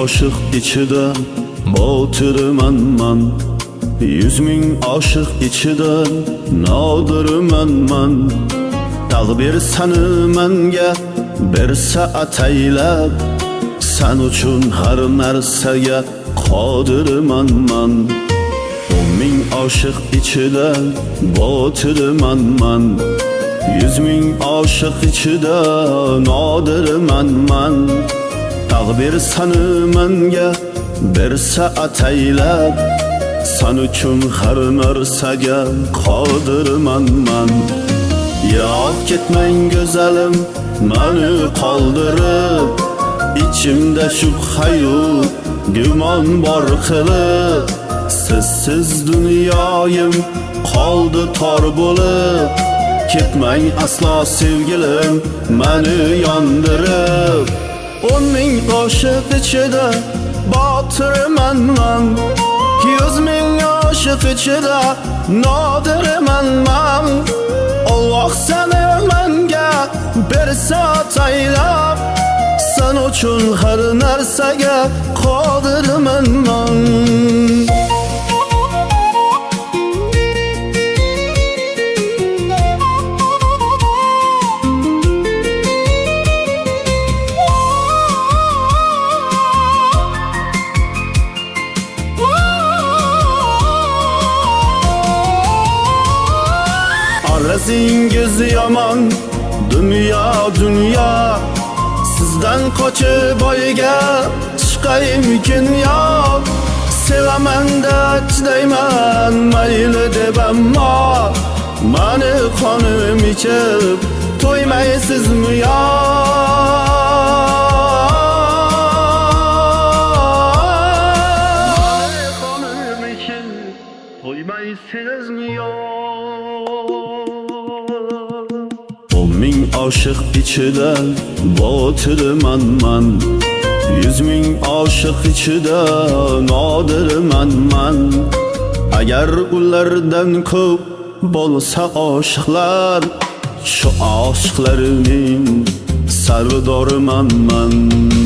oshiq ichida botirmanman, 100 ming oshiq ichida nodirmanman. Taqdir seni menga bersa ataylab, sen uchun har narsaga qodirmanman. 10 ming oshiq ichida botirmanman, 100 ming oshiq ichida nodirmanman. Taqdir seni menga bersa ataylab, sen uchun har narsaga qodirmanman. Yiroq ketmang go'zalim, meni qoldirib, ichimda shubha-yu gumon bor qilib. Sizsiz dunyoyim qoldi tor bo'lib, ketmang aslo sevgilim meni yondirib. 10 ming oshiq ichida botirmanman, 100 ming oshiq ichida nodirmanman. Alloh seni menga bersa ataylab, sen uchun har narsaga qodirmanman. Arazingiz yomon, dünya sizdan qochib boyga chiqaymikin yo'q. Sevaman da chidayman mayli deb, ammo meni qonim ichib to'ymaysizmi yo'q? Meni qonim ichib to'ymaysizmi yo'q? 10 ming oshiq ichida botirmanman, 100 ming oshiq ichida nodirmanman. Agar ulardan ko'p bo'lsa oshiqlar, shu oshiqlarining sardorimanman.